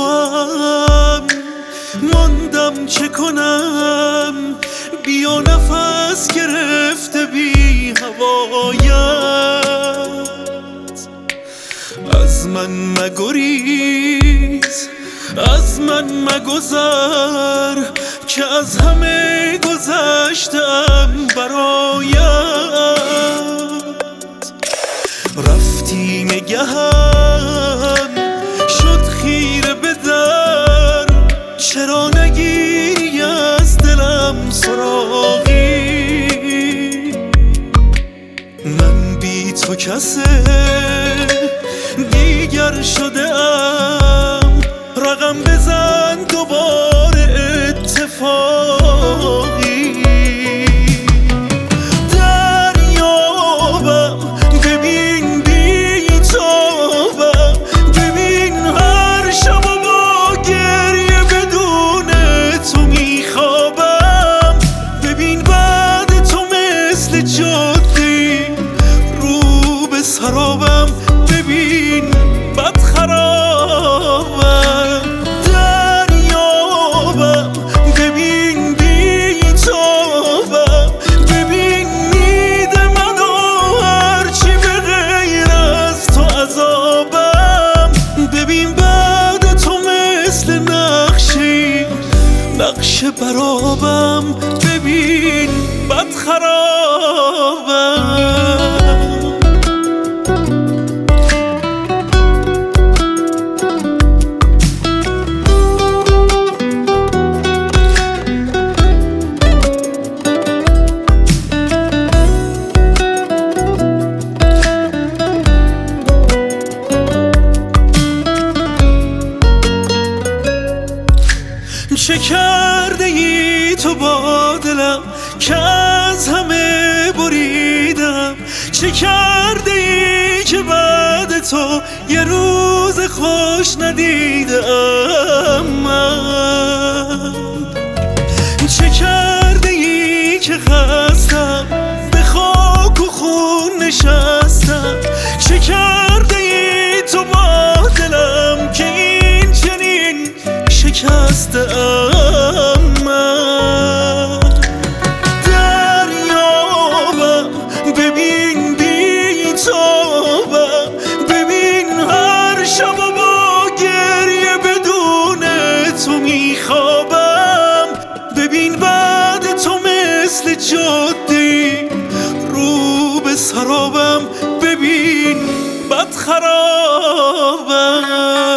توام ماندم چه کنم بیا نفس گرفته بی هوایت از من مگریز از من مگذر که از همه گذشتم برایت رفتی نگهم شد خیره به در چرا نگیری از دلم سراغی من بی تو کسه دیگر شده ام رقم بزن دوباره اتفاقی دریابم ببین بی تابم ببین هر شب و با گریه بدون تو میخوابم ببین بعد تو مثل جادی رو به سرابم ببین بد خرابم دریابم ببین بی تابم ببین نید منو هرچی به غیر از تو عذابم ببین بعد تو مثل نقش برابم ببین بد خرابم چه کرده ای تو با دلم که از همه بریدم چه کرده ای که بعد تو یه روز خوش ندیدم من چه کرده ای که خستم به خاک و خون نشستم چه کرده ای تو با دلم که این چنین شکستم من دریابم ببین بی تابم ببین هر شب و با گریه بدون تو میخوابم ببین بعد تو مثل جادی رو به سرابم ببین بد خرابم